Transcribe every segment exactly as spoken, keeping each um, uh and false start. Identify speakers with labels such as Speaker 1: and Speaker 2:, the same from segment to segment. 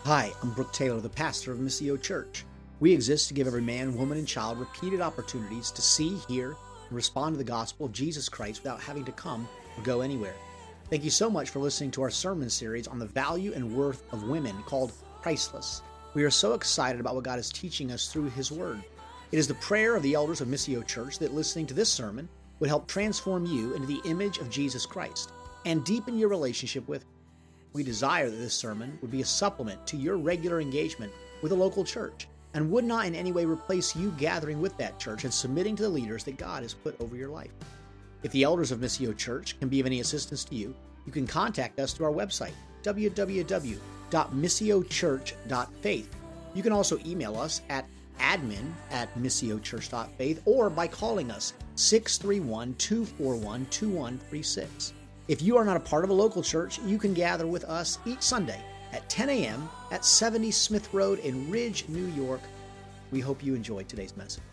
Speaker 1: Hi, I'm Brooke Taylor, the pastor of Missio Church. We exist to give every man, woman, and child repeated opportunities to see, hear, and respond to the gospel of Jesus Christ without having to come or go anywhere. Thank you so much for listening to our sermon series on the value and worth of women called Priceless. We are so excited about what God is teaching us through His Word. It is the prayer of the elders of Missio Church that listening to this sermon would help transform you into the image of Jesus Christ and deepen your relationship with Him. We desire that this sermon would be a supplement to your regular engagement with a local church and would not in any way replace you gathering with that church and submitting to the leaders that God has put over your life. If the elders of Missio Church can be of any assistance to you, you can contact us through our website, w w w dot missio church dot faith. You can also email us at admin at missio church dot faith or by calling us six three one, two four one, two one three six. If you are not a part of a local church, you can gather with us each Sunday at ten a.m. at seventy Smith Road in Ridge, New York. We hope you enjoyed today's message.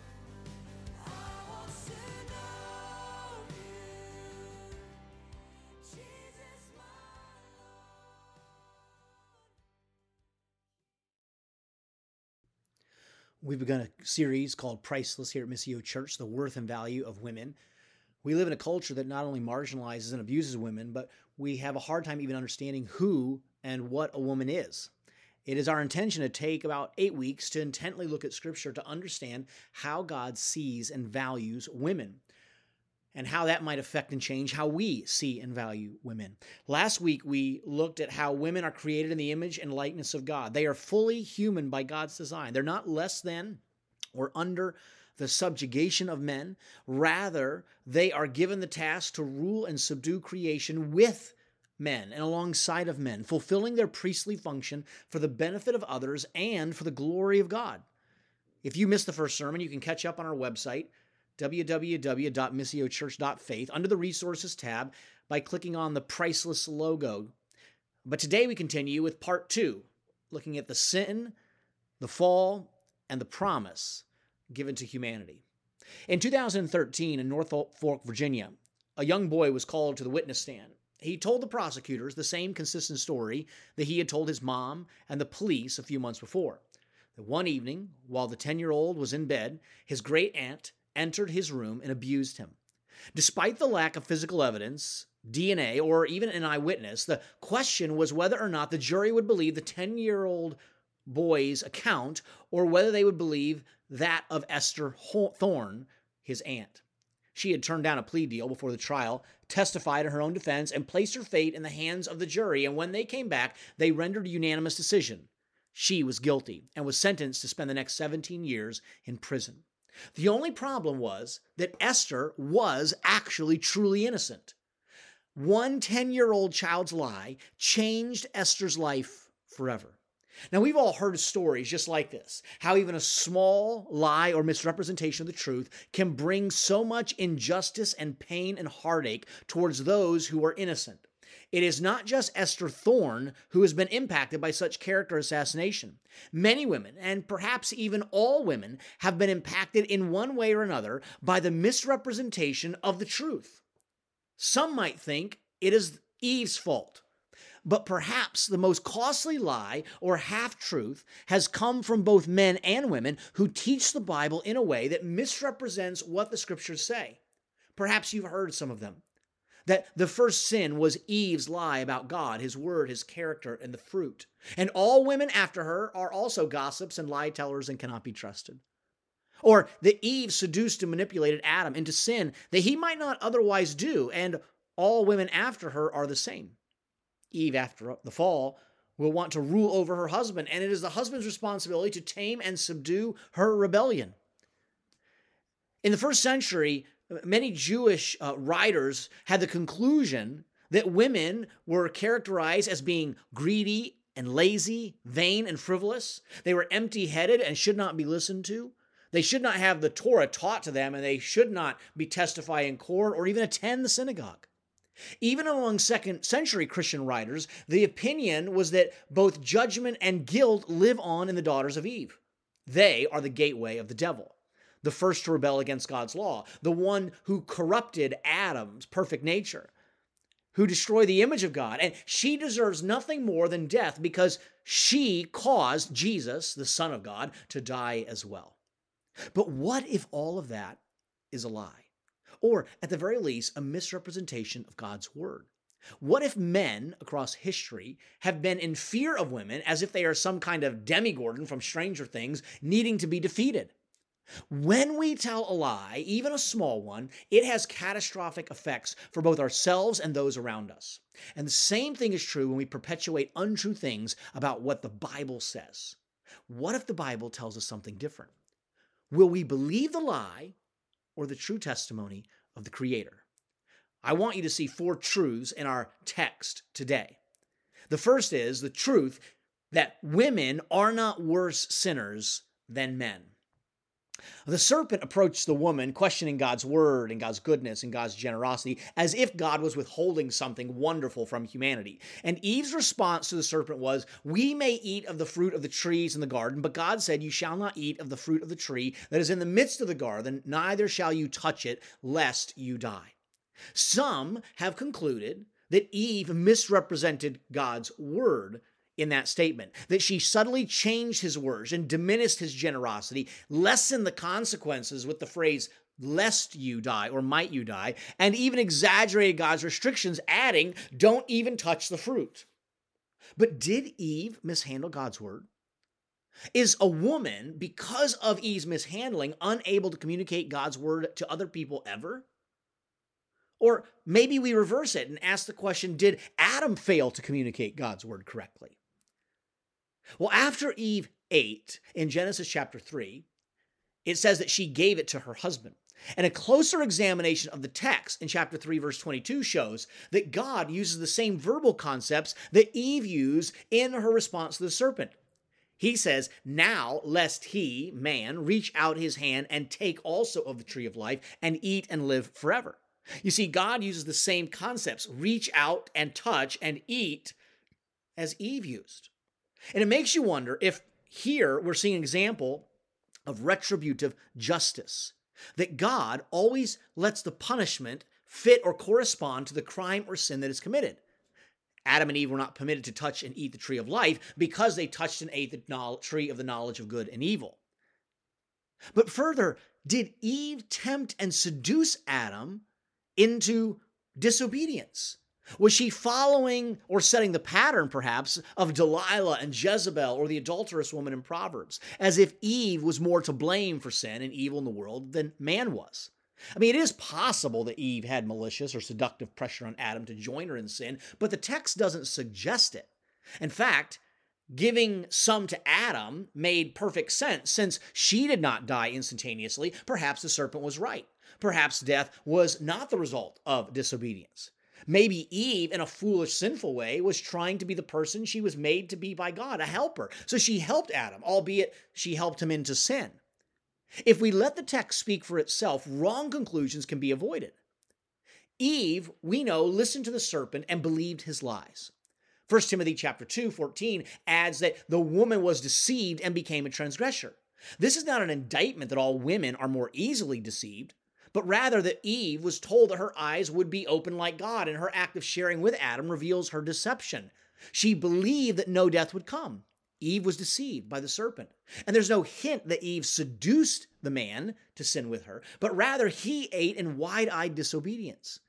Speaker 1: We've begun a series called Priceless here at Missio Church, the worth and value of women. We live in a culture that not only marginalizes and abuses women, but we have a hard time even understanding who and what a woman is. It is our intention to take about eight weeks to intently look at Scripture to understand how God sees and values women and how that might affect and change how we see and value women. Last week, we looked at how women are created in the image and likeness of God. They are fully human by God's design. They're not less than or under the subjugation of men. Rather, they are given the task to rule and subdue creation with men and alongside of men, fulfilling their priestly function for the benefit of others and for the glory of God. If you missed the first sermon, you can catch up on our website, w w w dot missio church dot faith, under the Resources tab by clicking on the Priceless logo. But today we continue with part two, looking at the sin, the fall, and the promise given to humanity. In two thousand thirteen in Norfolk, Virginia, a young boy was called to the witness stand. He told the prosecutors the same consistent story that he had told his mom and the police a few months before. That one evening, while the ten-year-old was in bed, his great aunt entered his room and abused him. Despite the lack of physical evidence, D N A, or even an eyewitness, the question was whether or not the jury would believe the ten-year-old boy's account or whether they would believe that of Esther Thorne, his aunt. She had turned down a plea deal before the trial, testified in her own defense, and placed her fate in the hands of the jury, and when they came back, they rendered a unanimous decision. She was guilty and was sentenced to spend the next seventeen years in prison. The only problem was that Esther was actually truly innocent. One ten-year-old child's lie changed Esther's life forever. Now, we've all heard stories just like this, how even a small lie or misrepresentation of the truth can bring so much injustice and pain and heartache towards those who are innocent. It is not just Esther Thorne who has been impacted by such character assassination. Many women, and perhaps even all women, have been impacted in one way or another by the misrepresentation of the truth. Some might think it is Eve's fault. But perhaps the most costly lie or half-truth has come from both men and women who teach the Bible in a way that misrepresents what the Scriptures say. Perhaps you've heard some of them. That the first sin was Eve's lie about God, His word, His character, and the fruit. And all women after her are also gossips and lie-tellers and cannot be trusted. Or that Eve seduced and manipulated Adam into sin that he might not otherwise do, and all women after her are the same. Eve, after the fall, will want to rule over her husband, and it is the husband's responsibility to tame and subdue her rebellion. In the first century, many Jewish uh, writers had the conclusion that women were characterized as being greedy and lazy, vain and frivolous. They were empty-headed and should not be listened to. They should not have the Torah taught to them, and they should not be testify in court or even attend the synagogue. Even among second century Christian writers, the opinion was that both judgment and guilt live on in the daughters of Eve. They are the gateway of the devil, the first to rebel against God's law, the one who corrupted Adam's perfect nature. who destroy the image of God. And she deserves nothing more than death because she caused Jesus, the Son of God, to die as well. But what if all of that is a lie? Or, at the very least, a misrepresentation of God's word? What if men across history have been in fear of women as if they are some kind of demigorgon from Stranger Things needing to be defeated? When we tell a lie, even a small one, it has catastrophic effects for both ourselves and those around us. And the same thing is true when we perpetuate untrue things about what the Bible says. What if the Bible tells us something different? Will we believe the lie or the true testimony of the Creator? I want you to see four truths in our text today. The first is the truth that women are not worse sinners than men. The serpent approached the woman, questioning God's word and God's goodness and God's generosity, as if God was withholding something wonderful from humanity. And Eve's response to the serpent was, "We may eat of the fruit of the trees in the garden, but God said, 'You shall not eat of the fruit of the tree that is in the midst of the garden, neither shall you touch it, lest you die.'" Some have concluded that Eve misrepresented God's word in that statement, that she subtly changed his words and diminished his generosity, lessened the consequences with the phrase, "lest you die" or "might you die," and even exaggerated God's restrictions, adding, "don't even touch the fruit." But did Eve mishandle God's word? Is a woman, because of Eve's mishandling, unable to communicate God's word to other people ever? Or maybe we reverse it and ask the question, did Adam fail to communicate God's word correctly? Well, after Eve ate in Genesis chapter three, it says that she gave it to her husband. And a closer examination of the text in chapter three, verse twenty-two shows that God uses the same verbal concepts that Eve used in her response to the serpent. He says, "Now, lest he, man, reach out his hand and take also of the tree of life and eat and live forever." You see, God uses the same concepts, reach out and touch and eat, as Eve used. And it makes you wonder if here we're seeing an example of retributive justice, that God always lets the punishment fit or correspond to the crime or sin that is committed. Adam and Eve were not permitted to touch and eat the tree of life because they touched and ate the tree of the knowledge of good and evil. But further, did Eve tempt and seduce Adam into disobedience? Was she following or setting the pattern, perhaps, of Delilah and Jezebel or the adulterous woman in Proverbs, as if Eve was more to blame for sin and evil in the world than man was? I mean, it is possible that Eve had malicious or seductive pressure on Adam to join her in sin, but the text doesn't suggest it. In fact, giving some to Adam made perfect sense, since she did not die instantaneously. Perhaps the serpent was right. Perhaps death was not the result of disobedience. Maybe Eve, in a foolish, sinful way, was trying to be the person she was made to be by God, a helper. So she helped Adam, albeit she helped him into sin. If we let the text speak for itself, wrong conclusions can be avoided. Eve, we know, listened to the serpent and believed his lies. First Timothy chapter two, fourteen adds that the woman was deceived and became a transgressor. This is not an indictment that all women are more easily deceived, but rather that Eve was told that her eyes would be open like God, and her act of sharing with Adam reveals her deception. She believed that no death would come. Eve was deceived by the serpent. And there's no hint that Eve seduced the man to sin with her, but rather he ate in wide-eyed disobedience.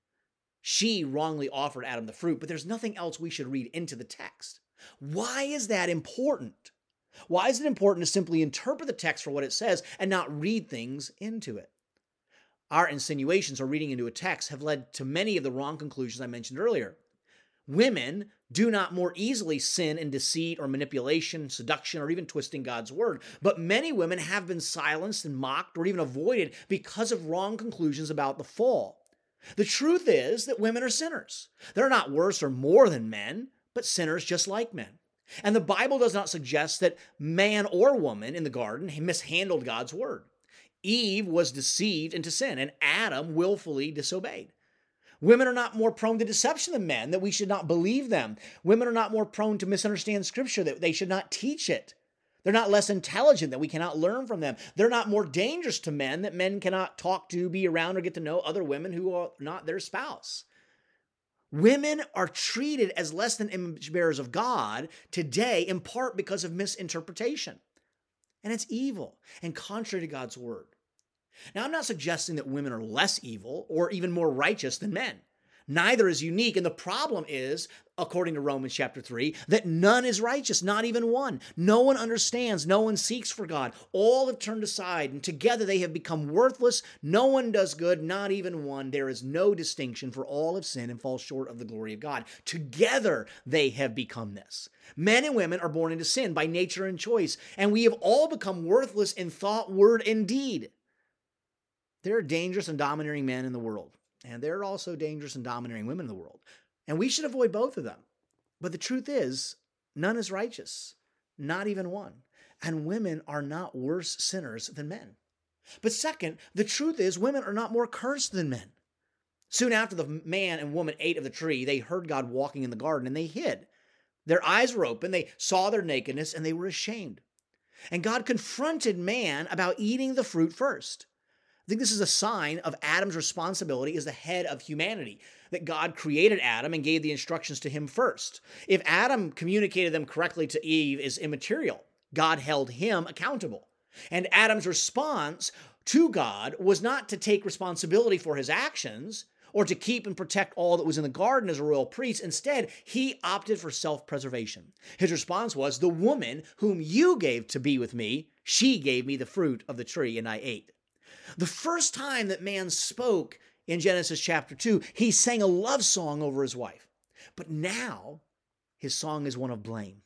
Speaker 1: She wrongly offered Adam the fruit, but there's nothing else we should read into the text. Why is that important? Why is it important to simply interpret the text for what it says and not read things into it? Our insinuations or reading into a text have led to many of the wrong conclusions I mentioned earlier. Women do not more easily sin in deceit or manipulation, seduction, or even twisting God's word, but many women have been silenced and mocked or even avoided because of wrong conclusions about the fall. The truth is that women are sinners. They're not worse or more than men, but sinners just like men. And the Bible does not suggest that man or woman in the garden mishandled God's word. Eve was deceived into sin, and Adam willfully disobeyed. Women are not more prone to deception than men, that we should not believe them. Women are not more prone to misunderstand Scripture, that they should not teach it. They're not less intelligent, that we cannot learn from them. They're not more dangerous to men, that men cannot talk to, be around, or get to know other women who are not their spouse. Women are treated as less than image bearers of God today, in part because of misinterpretation. And it's evil and contrary to God's word. Now, I'm not suggesting that women are less evil or even more righteous than men. Neither is unique. And the problem is, according to Romans chapter three, that none is righteous, not even one. No one understands. No one seeks for God. All have turned aside, and together they have become worthless. No one does good, not even one. There is no distinction, for all have sinned and fall short of the glory of God. Together they have become this. Men and women are born into sin by nature and choice, and we have all become worthless in thought, word, and deed. There are dangerous and domineering men in the world. And there are also dangerous and domineering women in the world. And we should avoid both of them. But the truth is, none is righteous, not even one. And women are not worse sinners than men. But second, the truth is, women are not more cursed than men. Soon after the man and woman ate of the tree, they heard God walking in the garden and they hid. Their eyes were open, they saw their nakedness, and they were ashamed. And God confronted man about eating the fruit first. I think this is a sign of Adam's responsibility as the head of humanity, that God created Adam and gave the instructions to him first. If Adam communicated them correctly to Eve is immaterial. God held him accountable. And Adam's response to God was not to take responsibility for his actions or to keep and protect all that was in the garden as a royal priest. Instead, he opted for self-preservation. His response was, "The woman whom you gave to be with me, she gave me the fruit of the tree and I ate." The first time that man spoke in Genesis chapter two, he sang a love song over his wife. But now his song is one of blame.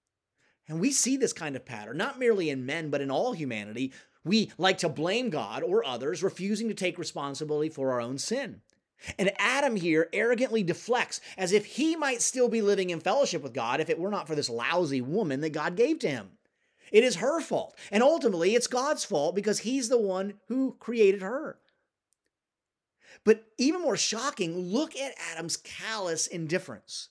Speaker 1: And we see this kind of pattern, not merely in men, but in all humanity. We like to blame God or others, refusing to take responsibility for our own sin. And Adam here arrogantly deflects as if he might still be living in fellowship with God if it were not for this lousy woman that God gave to him. It is her fault. And ultimately, it's God's fault because he's the one who created her. But even more shocking, look at Adam's callous indifference.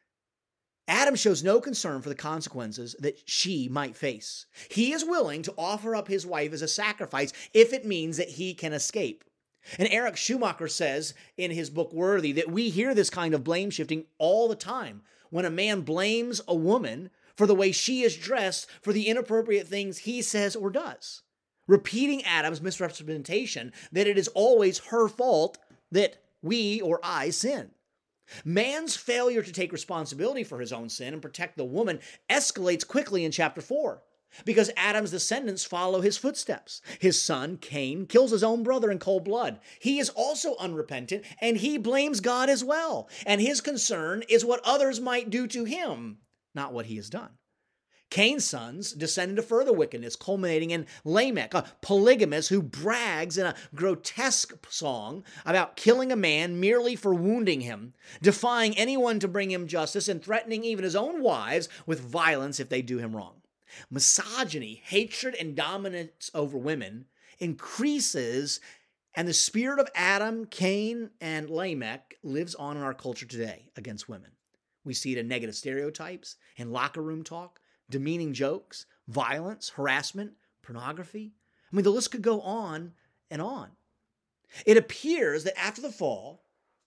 Speaker 1: Adam shows no concern for the consequences that she might face. He is willing to offer up his wife as a sacrifice if it means that he can escape. And Eric Schumacher says in his book Worthy that we hear this kind of blame shifting all the time when a man blames a woman for the way she is dressed, for the inappropriate things he says or does, repeating Adam's misrepresentation that it is always her fault that we or I sin. Man's failure to take responsibility for his own sin and protect the woman escalates quickly in chapter four, because Adam's descendants follow his footsteps. His son, Cain, kills his own brother in cold blood. He is also unrepentant, and he blames God as well. And his concern is what others might do to him, not what he has done. Cain's sons descend into further wickedness, culminating in Lamech, a polygamist who brags in a grotesque song about killing a man merely for wounding him, defying anyone to bring him justice, and threatening even his own wives with violence if they do him wrong. Misogyny, hatred, and dominance over women increases, and the spirit of Adam, Cain, and Lamech lives on in our culture today against women. We see it in negative stereotypes, in locker room talk, demeaning jokes, violence, harassment, pornography. I mean, the list could go on and on. It appears that after the fall,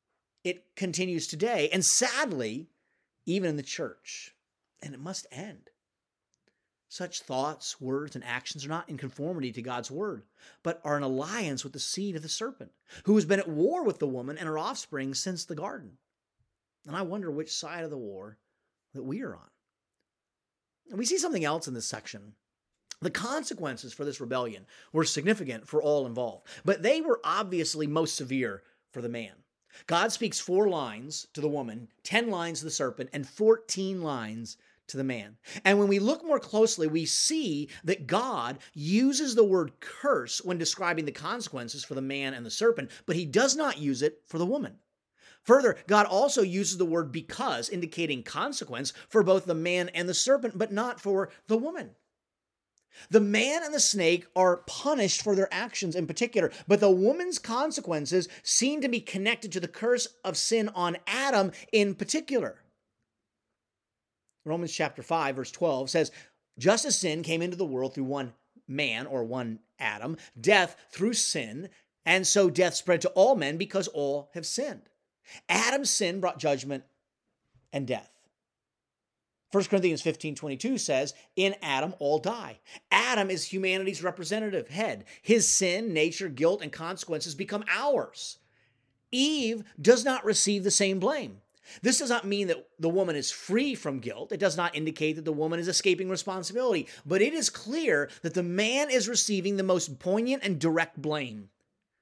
Speaker 1: it continues today, and sadly, even in the church. And it must end. Such thoughts, words, and actions are not in conformity to God's word, but are in alliance with the seed of the serpent, who has been at war with the woman and her offspring since the garden. And I wonder which side of the war that we are on. And we see something else in this section. The consequences for this rebellion were significant for all involved, but they were obviously most severe for the man. God speaks four lines to the woman, ten lines to the serpent, and fourteen lines to the man. And when we look more closely, we see that God uses the word curse when describing the consequences for the man and the serpent, but he does not use it for the woman. Further, God also uses the word because, indicating consequence for both the man and the serpent, but not for the woman. The man and the snake are punished for their actions in particular, but the woman's consequences seem to be connected to the curse of sin on Adam in particular. Romans chapter five, verse twelve says, just as sin came into the world through one man or one Adam, death through sin, and so death spread to all men because all have sinned. Adam's sin brought judgment and death. First Corinthians fifteen twenty-two says, in Adam all die. Adam is humanity's representative head. His sin, nature, guilt, and consequences become ours. Eve does not receive the same blame. This does not mean that the woman is free from guilt. It does not indicate that the woman is escaping responsibility. But it is clear that the man is receiving the most poignant and direct blame.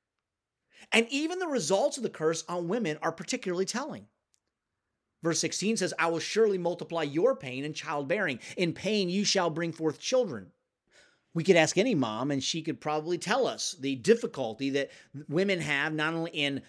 Speaker 1: And even the results of the curse on women are particularly telling. Verse sixteen says, I will surely multiply your pain in childbearing. In pain you shall bring forth children. We could ask any mom, and she could probably tell us the difficulty that women have not only in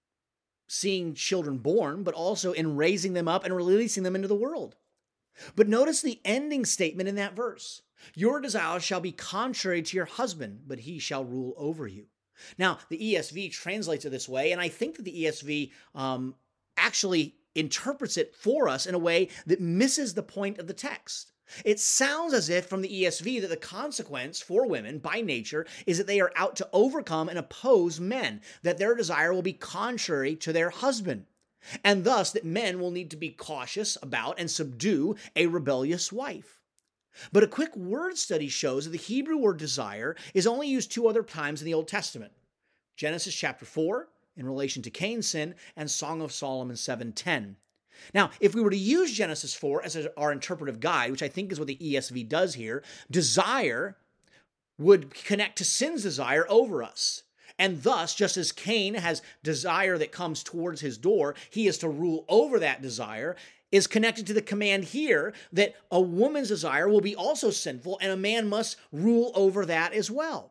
Speaker 1: seeing children born, but also in raising them up and releasing them into the world. But notice the ending statement in that verse. Your desire shall be contrary to your husband, but he shall rule over you. Now, the E S V translates it this way, and I think that the E S V um, actually interprets it for us in a way that misses the point of the text. It sounds as if from the E S V that the consequence for women by nature is that they are out to overcome and oppose men, that their desire will be contrary to their husband, and thus that men will need to be cautious about and subdue a rebellious wife. But a quick word study shows that the Hebrew word desire is only used two other times in the Old Testament. Genesis chapter four, in relation to Cain's sin, and Song of Solomon seven ten. Now, if we were to use Genesis four as our interpretive guide, which I think is what the E S V does here, desire would connect to sin's desire over us. And thus, just as Cain has desire that comes towards his door, he is to rule over that desire, is connected to the command here that a woman's desire will be also sinful, and a man must rule over that as well,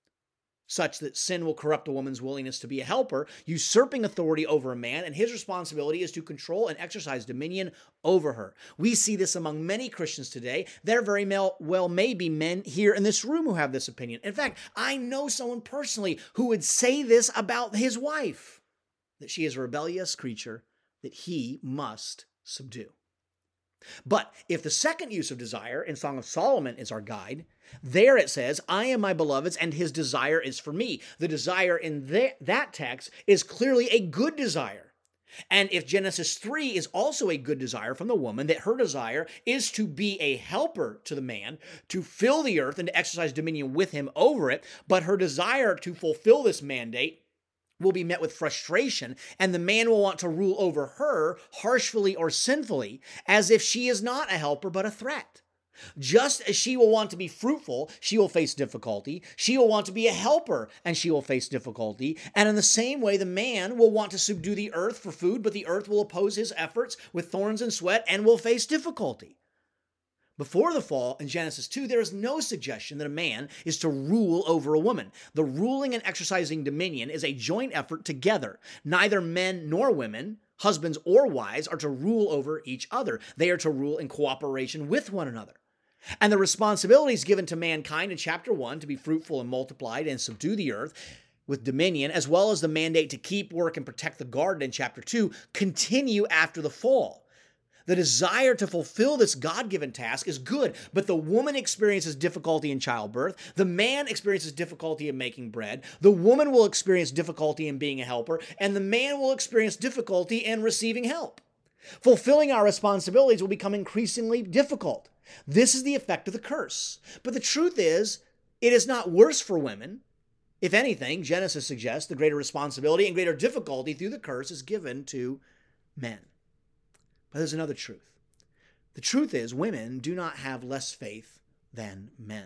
Speaker 1: such that sin will corrupt a woman's willingness to be a helper, usurping authority over a man, and his responsibility is to control and exercise dominion over her. We see this among many Christians today. There very well may be men here in this room who have this opinion. In fact, I know someone personally who would say this about his wife, that she is a rebellious creature that he must subdue. But if the second use of desire in Song of Solomon is our guide, there it says, I am my beloved's and his desire is for me. The desire in the, that text is clearly a good desire. And if Genesis three is also a good desire from the woman, that her desire is to be a helper to the man, to fill the earth and to exercise dominion with him over it, but her desire to fulfill this mandate will be met with frustration, and the man will want to rule over her harshly or sinfully, as if she is not a helper but a threat. Just as she will want to be fruitful, she will face difficulty. She will want to be a helper, and she will face difficulty. And in the same way, the man will want to subdue the earth for food, but the earth will oppose his efforts with thorns and sweat and will face difficulty. Before the fall, in Genesis two, there is no suggestion that a man is to rule over a woman. The ruling and exercising dominion is a joint effort together. Neither men nor women, husbands or wives, are to rule over each other. They are to rule in cooperation with one another. And the responsibilities given to mankind in chapter one to be fruitful and multiplied and subdue the earth with dominion, as well as the mandate to keep, work, and protect the garden in chapter two, continue after the fall. The desire to fulfill this God-given task is good, but the woman experiences difficulty in childbirth. The man experiences difficulty in making bread. The woman will experience difficulty in being a helper, and the man will experience difficulty in receiving help. Fulfilling our responsibilities will become increasingly difficult. This is the effect of the curse. But the truth is, it is not worse for women. If anything, Genesis suggests the greater responsibility and greater difficulty through the curse is given to men. But there's another truth. The truth is, women do not have less faith than men.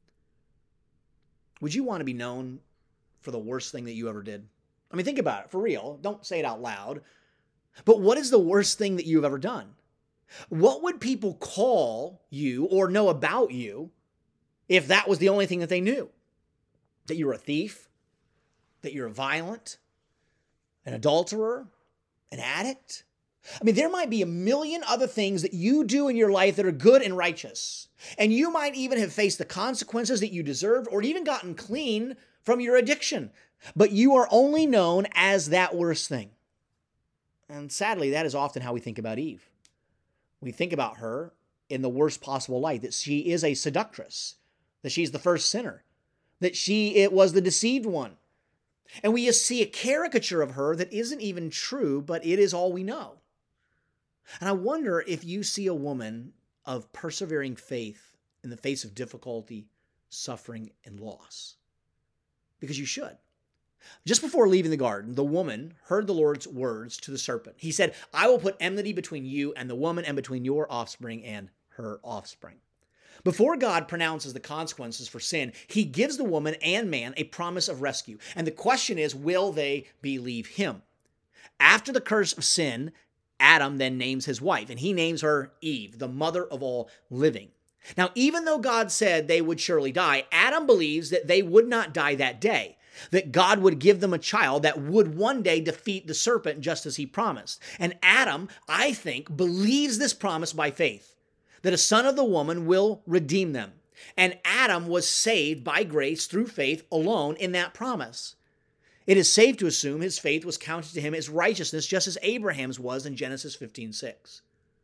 Speaker 1: Would you want to be known for the worst thing that you ever did? I mean, think about it, for real. Don't say it out loud. But what is the worst thing that you've ever done? What would people call you or know about you if that was the only thing that they knew? That you're a thief? That you're violent? An adulterer? An addict? I mean, there might be a million other things that you do in your life that are good and righteous. And you might even have faced the consequences that you deserved or even gotten clean from your addiction. But you are only known as that worst thing. And sadly, that is often how we think about Eve. We think about her in the worst possible light, that she is a seductress, that she's the first sinner, that she it was the deceived one, And we see a caricature of her that isn't even true, but it is all we know. And I wonder if you see a woman of persevering faith in the face of difficulty, suffering, and loss. Because you should. Just before leaving the garden, the woman heard the Lord's words to the serpent. He said, I will put enmity between you and the woman and between your offspring and her offspring. Before God pronounces the consequences for sin, he gives the woman and man a promise of rescue. And the question is, will they believe him? After the curse of sin, Adam then names his wife, and he names her Eve, the mother of all living. Now, even though God said they would surely die, Adam believes that they would not die that day, that God would give them a child that would one day defeat the serpent just as he promised. And Adam, I think, believes this promise by faith, that a son of the woman will redeem them. And Adam was saved by grace through faith alone in that promise. It is safe to assume his faith was counted to him as righteousness, just as Abraham's was in Genesis fifteen six.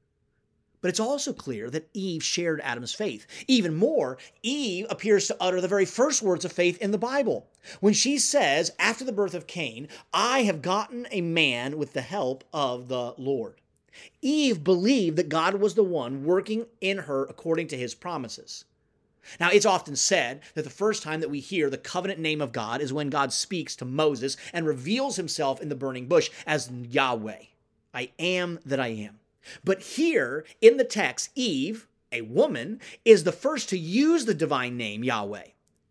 Speaker 1: But it's also clear that Eve shared Adam's faith. Even more, Eve appears to utter the very first words of faith in the Bible. When she says, after the birth of Cain, I have gotten a man with the help of the Lord. Eve believed that God was the one working in her according to his promises. Now, it's often said that the first time that we hear the covenant name of God is when God speaks to Moses and reveals himself in the burning bush as Yahweh. I am that I am. But here in the text, Eve, a woman, is the first to use the divine name Yahweh.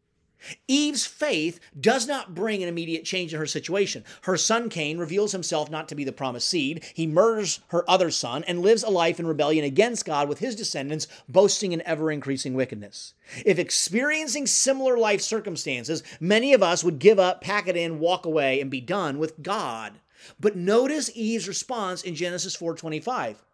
Speaker 1: Eve's faith does not bring an immediate change in her situation. Her son Cain reveals himself not to be the promised seed. He murders her other son and lives a life in rebellion against God with his descendants, boasting in ever-increasing wickedness. If experiencing similar life circumstances, many of us would give up, pack it in, walk away, and be done with God. But notice Eve's response in Genesis four twenty-five.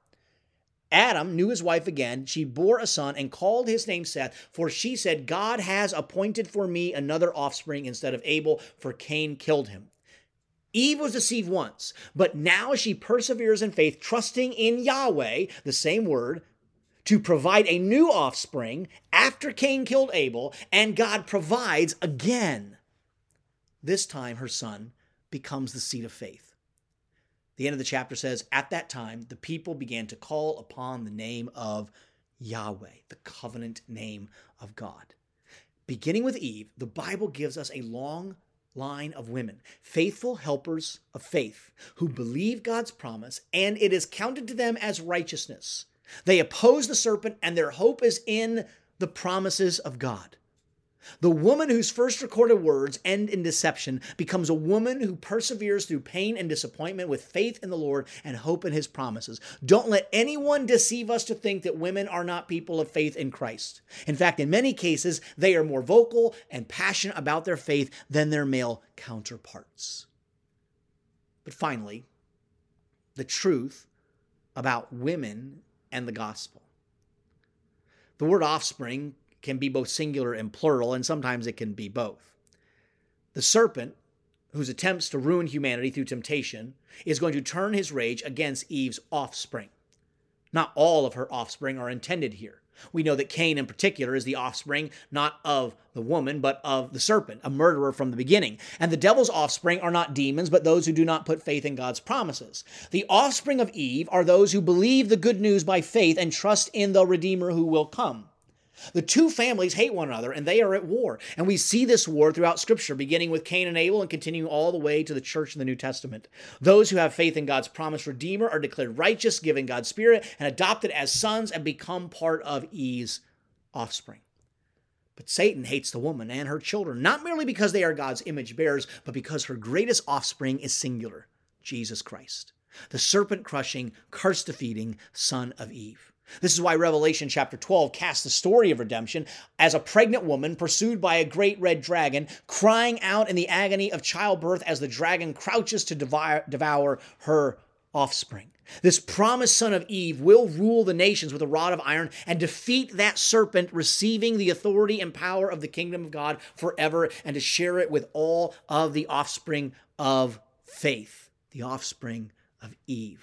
Speaker 1: Adam knew his wife again. She bore a son and called his name Seth, for she said, God has appointed for me another offspring instead of Abel, for Cain killed him. Eve was deceived once, but now she perseveres in faith, trusting in Yahweh, the same word, to provide a new offspring after Cain killed Abel, and God provides again. This time her son becomes the seed of faith. The end of the chapter says, at that time, the people began to call upon the name of Yahweh, the covenant name of God. Beginning with Eve, the Bible gives us a long line of women, faithful helpers of faith, who believe God's promise, and it is counted to them as righteousness. They oppose the serpent, and their hope is in the promises of God. The woman whose first recorded words end in deception becomes a woman who perseveres through pain and disappointment with faith in the Lord and hope in his promises. Don't let anyone deceive us to think that women are not people of faith in Christ. In fact, in many cases, they are more vocal and passionate about their faith than their male counterparts. But finally, the truth about women and the gospel. The word offspring can be both singular and plural, and sometimes it can be both. The serpent, whose attempts to ruin humanity through temptation, is going to turn his rage against Eve's offspring. Not all of her offspring are intended here. We know that Cain in particular is the offspring not of the woman, but of the serpent, a murderer from the beginning. And the devil's offspring are not demons, but those who do not put faith in God's promises. The offspring of Eve are those who believe the good news by faith and trust in the Redeemer who will come. The two families hate one another, and they are at war. And we see this war throughout Scripture, beginning with Cain and Abel and continuing all the way to the church in the New Testament. Those who have faith in God's promised Redeemer are declared righteous, given God's Spirit, and adopted as sons and become part of Eve's offspring. But Satan hates the woman and her children, not merely because they are God's image bearers, but because her greatest offspring is singular, Jesus Christ, the serpent-crushing, curse-defeating son of Eve. This is why Revelation chapter twelve casts the story of redemption as a pregnant woman pursued by a great red dragon, crying out in the agony of childbirth as the dragon crouches to devour, devour her offspring. This promised son of Eve will rule the nations with a rod of iron and defeat that serpent, receiving the authority and power of the kingdom of God forever, and to share it with all of the offspring of faith, the offspring of Eve.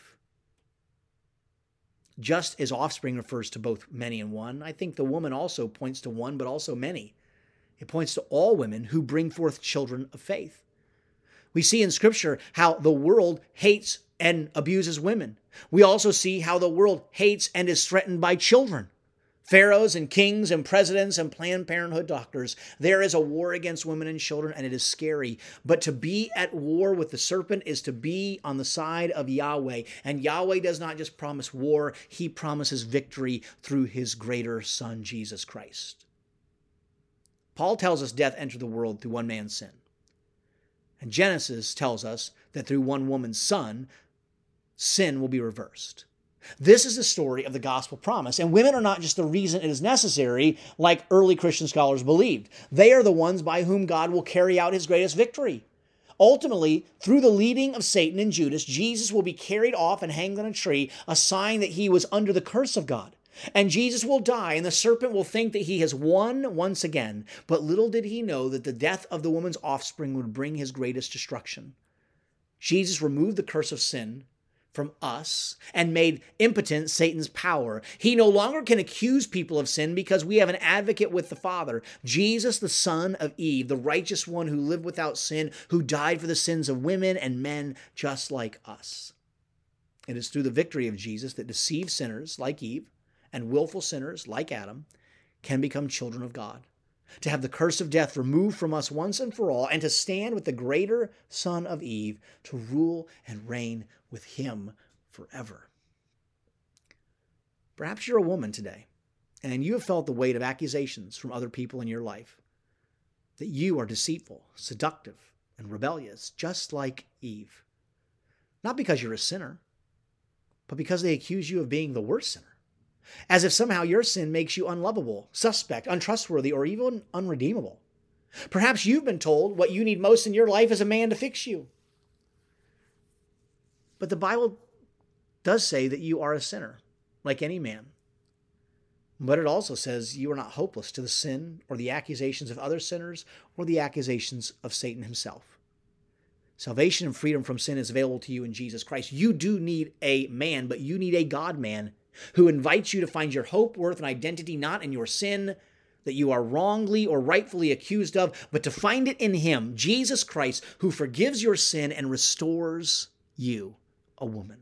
Speaker 1: Just as offspring refers to both many and one, I think the woman also points to one, but also many. It points to all women who bring forth children of faith. We see in Scripture how the world hates and abuses women. We also see how the world hates and is threatened by children. Pharaohs and kings and presidents and Planned Parenthood doctors. There is a war against women and children, and it is scary. But to be at war with the serpent is to be on the side of Yahweh. And Yahweh does not just promise war, he promises victory through his greater Son, Jesus Christ. Paul tells us death entered the world through one man's sin. And Genesis tells us that through one woman's son, sin will be reversed. This is the story of the gospel promise, and women are not just the reason it is necessary, like early Christian scholars believed. They are the ones by whom God will carry out his greatest victory. Ultimately, through the leading of Satan and Judas, Jesus will be carried off and hanged on a tree, a sign that he was under the curse of God. And Jesus will die, and the serpent will think that he has won once again. But little did he know that the death of the woman's offspring would bring his greatest destruction. Jesus removed the curse of sin from us and made impotent Satan's power. He no longer can accuse people of sin because we have an advocate with the Father, Jesus, the son of Eve, the righteous one who lived without sin, who died for the sins of women and men just like us. It is through the victory of Jesus that deceived sinners like Eve and willful sinners like Adam can become children of God, to have the curse of death removed from us once and for all, and to stand with the greater son of Eve to rule and reign with him forever. Perhaps you're a woman today, and you have felt the weight of accusations from other people in your life that you are deceitful, seductive, and rebellious, just like Eve. Not because you're a sinner, but because they accuse you of being the worst sinner. As if somehow your sin makes you unlovable, suspect, untrustworthy, or even unredeemable. Perhaps you've been told what you need most in your life is a man to fix you. But the Bible does say that you are a sinner, like any man. But it also says you are not hopeless to the sin or the accusations of other sinners or the accusations of Satan himself. Salvation and freedom from sin is available to you in Jesus Christ. You do need a man, but you need a God-man who invites you to find your hope, worth, and identity not in your sin that you are wrongly or rightfully accused of, but to find it in him, Jesus Christ, who forgives your sin and restores you, a woman.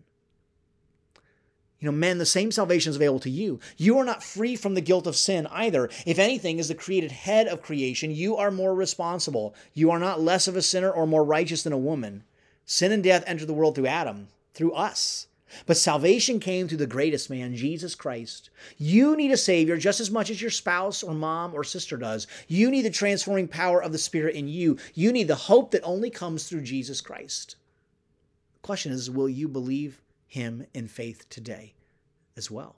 Speaker 1: You know, men, the same salvation is available to you. You are not free from the guilt of sin either. If anything, as the created head of creation, you are more responsible. You are not less of a sinner or more righteous than a woman. Sin and death entered the world through Adam, through us. But salvation came through the greatest man, Jesus Christ. You need a Savior just as much as your spouse or mom or sister does. You need the transforming power of the Spirit in you. You need the hope that only comes through Jesus Christ. The question is, will you believe him in faith today as well?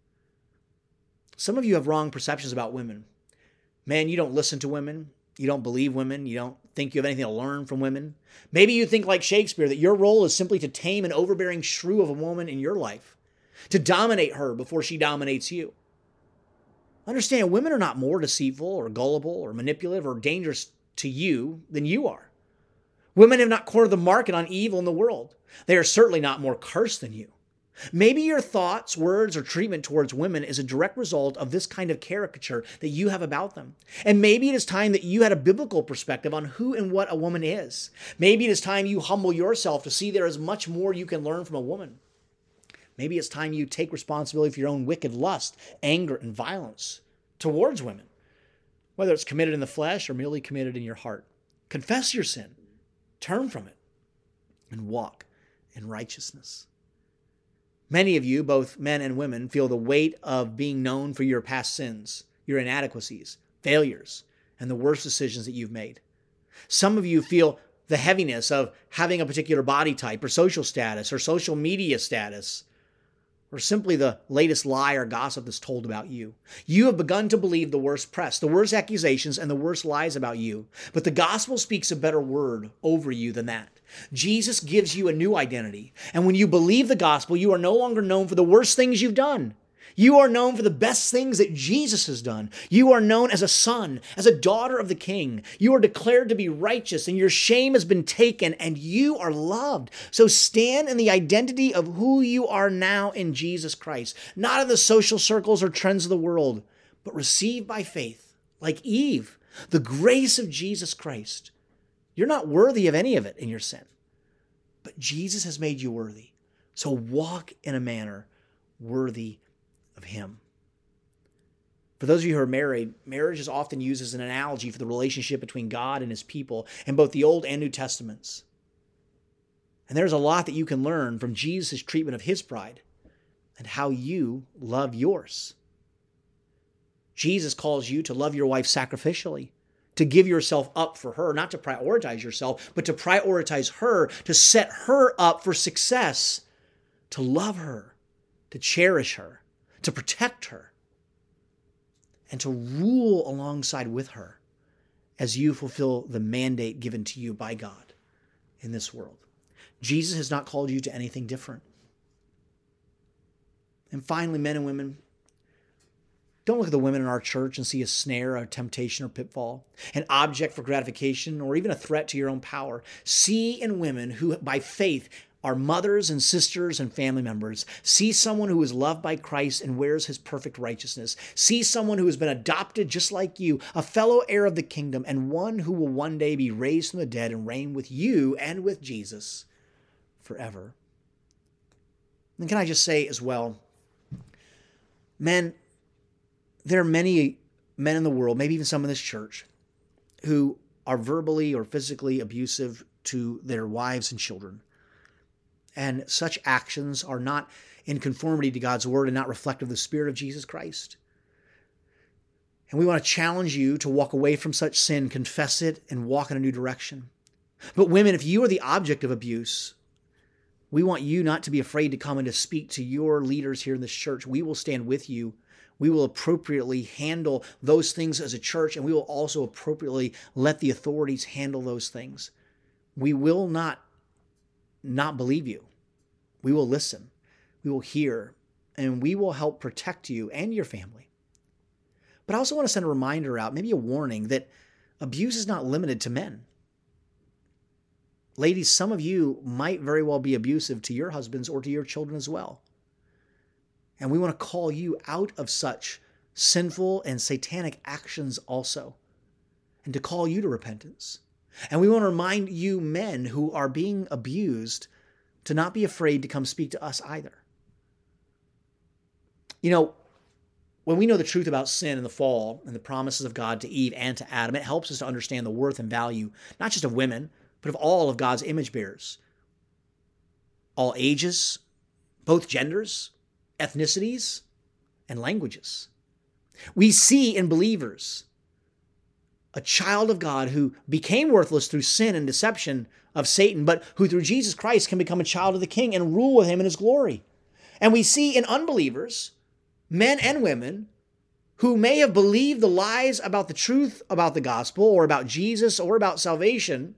Speaker 1: Some of you have wrong perceptions about women. Man, you don't listen to women. You don't believe women. You don't think you have anything to learn from women. Maybe you think like Shakespeare that your role is simply to tame an overbearing shrew of a woman in your life, to dominate her before she dominates you. Understand, women are not more deceitful or gullible or manipulative or dangerous to you than you are. Women have not cornered the market on evil in the world. They are certainly not more cursed than you. Maybe your thoughts, words, or treatment towards women is a direct result of this kind of caricature that you have about them. And maybe it is time that you had a biblical perspective on who and what a woman is. Maybe it is time you humble yourself to see there is much more you can learn from a woman. Maybe it's time you take responsibility for your own wicked lust, anger, and violence towards women, whether it's committed in the flesh or merely committed in your heart. Confess your sin, turn from it, and walk in righteousness. Many of you, both men and women, feel the weight of being known for your past sins, your inadequacies, failures, and the worst decisions that you've made. Some of you feel the heaviness of having a particular body type or social status or social media status, or simply the latest lie or gossip that's told about you. You have begun to believe the worst press, the worst accusations, and the worst lies about you. But the gospel speaks a better word over you than that. Jesus gives you a new identity. And when you believe the gospel, you are no longer known for the worst things you've done. You are known for the best things that Jesus has done. You are known as a son, as a daughter of the King. You are declared to be righteous, and your shame has been taken, and you are loved. So stand in the identity of who you are now in Jesus Christ, not in the social circles or trends of the world, but receive by faith, like Eve, the grace of Jesus Christ You're not worthy of any of it in your sin. But Jesus has made you worthy. So walk in a manner worthy of him. For those of you who are married, marriage is often used as an analogy for the relationship between God and his people in both the Old and New Testaments. And there's a lot that you can learn from Jesus' treatment of his bride and how you love yours. Jesus calls you to love your wife sacrificially, to give yourself up for her, not to prioritize yourself, but to prioritize her, to set her up for success, to love her, to cherish her, to protect her, and to rule alongside with her as you fulfill the mandate given to you by God in this world. Jesus has not called you to anything different. And finally, men and women, don't look at the women in our church and see a snare, a temptation, or pitfall, an object for gratification, or even a threat to your own power. See in women who, by faith, are mothers and sisters and family members. See someone who is loved by Christ and wears his perfect righteousness. See someone who has been adopted just like you, a fellow heir of the kingdom, and one who will one day be raised from the dead and reign with you and with Jesus forever. And can I just say as well, men, there are many men in the world, maybe even some in this church, who are verbally or physically abusive to their wives and children. And such actions are not in conformity to God's word and not reflective of the Spirit of Jesus Christ. And we want to challenge you to walk away from such sin, confess it, and walk in a new direction. But women, if you are the object of abuse, we want you not to be afraid to come and to speak to your leaders here in this church. We will stand with you. We will appropriately handle those things as a church, and we will also appropriately let the authorities handle those things. We will not not believe you. We will listen. We will hear, and we will help protect you and your family. But I also want to send a reminder out, maybe a warning, that abuse is not limited to men. Ladies, some of you might very well be abusive to your husbands or to your children as well. And we want to call you out of such sinful and satanic actions also, and to call you to repentance. And we want to remind you men who are being abused to not be afraid to come speak to us either. You know, when we know the truth about sin and the fall and the promises of God to Eve and to Adam, it helps us to understand the worth and value, not just of women, but of all of God's image bearers. All ages, both genders, ethnicities, and languages. We see in believers a child of God who became worthless through sin and deception of Satan, but who through Jesus Christ can become a child of the King and rule with him in his glory. And we see in unbelievers, men and women, who may have believed the lies about the truth about the gospel or about Jesus or about salvation,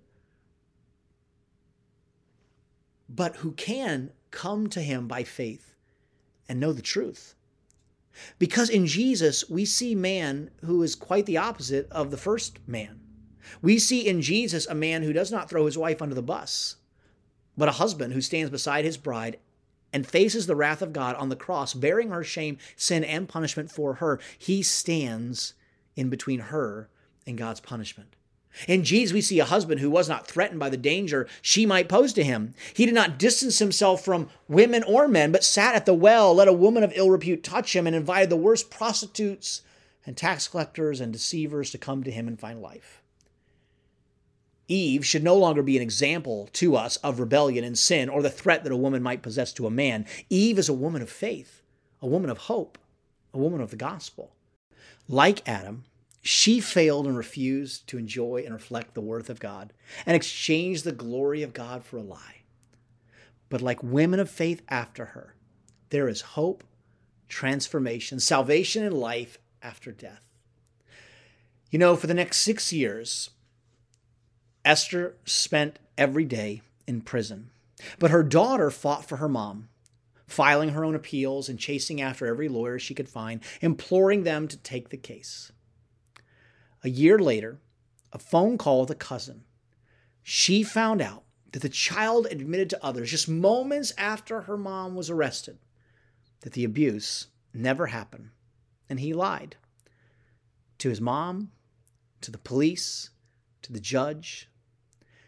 Speaker 1: but who can come to him by faith and know the truth. Because in Jesus, we see man who is quite the opposite of the first man. We see in Jesus a man who does not throw his wife under the bus, but a husband who stands beside his bride and faces the wrath of God on the cross, bearing her shame, sin, and punishment for her. He stands in between her and God's punishment. In Jesus, we see a husband who was not threatened by the danger she might pose to him. He did not distance himself from women or men, but sat at the well, let a woman of ill repute touch him, and invited the worst prostitutes and tax collectors and deceivers to come to him and find life. Eve should no longer be an example to us of rebellion and sin or the threat that a woman might possess to a man. Eve is a woman of faith, a woman of hope, a woman of the gospel. Like Adam, she failed and refused to enjoy and reflect the worth of God and exchanged the glory of God for a lie. But like women of faith after her, there is hope, transformation, salvation, and life after death. You know, for the next six years, Esther spent every day in prison. But her daughter fought for her mom, filing her own appeals and chasing after every lawyer she could find, imploring them to take the case. A year later, a phone call with a cousin. She found out that the child admitted to others, just moments after her mom was arrested, that the abuse never happened, and he lied to his mom, to the police, to the judge.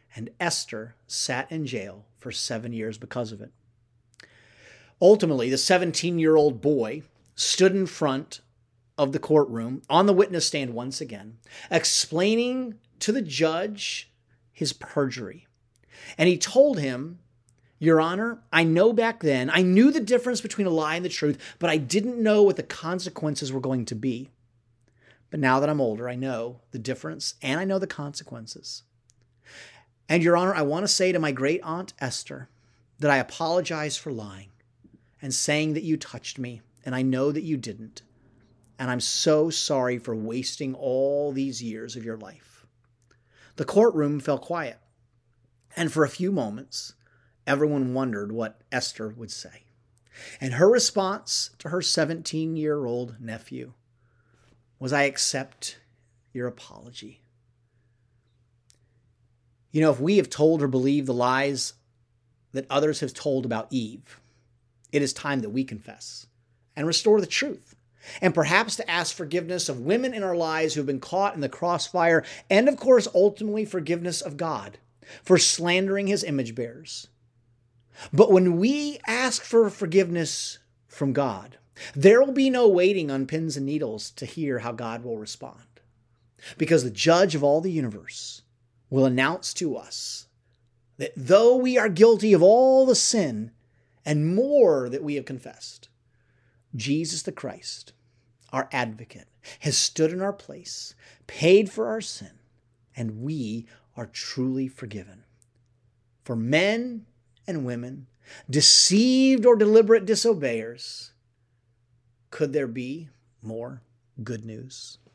Speaker 1: and Esther sat in jail for seven years because of it. Ultimately, the seventeen-year-old boy stood in front of the courtroom on the witness stand once again, explaining to the judge his perjury. And he told him, "Your Honor, I know back then, I knew the difference between a lie and the truth, but I didn't know what the consequences were going to be. But now that I'm older, I know the difference and I know the consequences. And Your Honor, I want to say to my great aunt Esther that I apologize for lying and saying that you touched me, and I know that you didn't. And I'm so sorry for wasting all these years of your life." The courtroom fell quiet, and for a few moments, everyone wondered what Esther would say. And her response to her seventeen-year-old nephew was, "I accept your apology." You know, if we have told or believed the lies that others have told about Eve, it is time that we confess and restore the truth, and perhaps to ask forgiveness of women in our lives who have been caught in the crossfire, and of course, ultimately forgiveness of God for slandering his image bearers. But when we ask for forgiveness from God, there will be no waiting on pins and needles to hear how God will respond, because the judge of all the universe will announce to us that though we are guilty of all the sin and more that we have confessed, Jesus the Christ, our advocate, has stood in our place, paid for our sin, and we are truly forgiven. For men and women, deceived or deliberate disobeyers, could there be more good news?